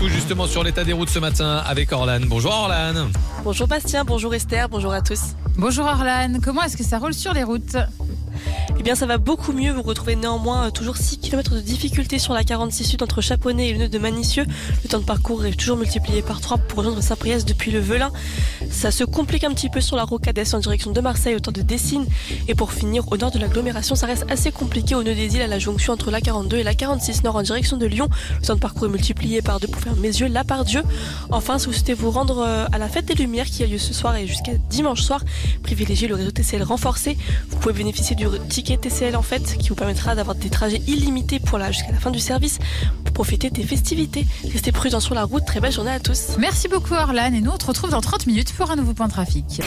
tout justement sur l'état des routes ce matin avec Orlan. Bonjour Orlan. Bonjour Bastien, bonjour Esther, bonjour à tous. Bonjour Orlan, comment est-ce que ça roule sur les routes ? Eh bien ça va beaucoup mieux, vous retrouvez néanmoins toujours 6 km de difficulté sur la 46 Sud entre Chaponnet et le nœud de Manicieux. Le temps de parcours est toujours multiplié par 3 pour rejoindre Saint-Priest depuis le Velin. Ça se complique un petit peu sur la rocade Est en direction de Marseille au temps de Dessines. Et pour finir, au nord de l'agglomération, ça reste assez compliqué au nœud des îles à la jonction entre la 42 et la 46 Nord en direction de Lyon. Le temps de parcours est multiplié par 2 pour faire Mézieux, La Part-Dieu. Enfin, si vous souhaitez vous rendre à la fête des Lumières qui a lieu ce soir et jusqu'à dimanche soir, privilégiez le réseau TCL renforcé. Vous pouvez bénéficier du ticket TCL en fait, qui vous permettra d'avoir des trajets illimités jusqu'à la fin du service pour profiter des festivités. Restez prudents sur la route, très belle journée à tous. Merci beaucoup Orlan et nous on te retrouve dans 30 minutes pour un nouveau point de trafic.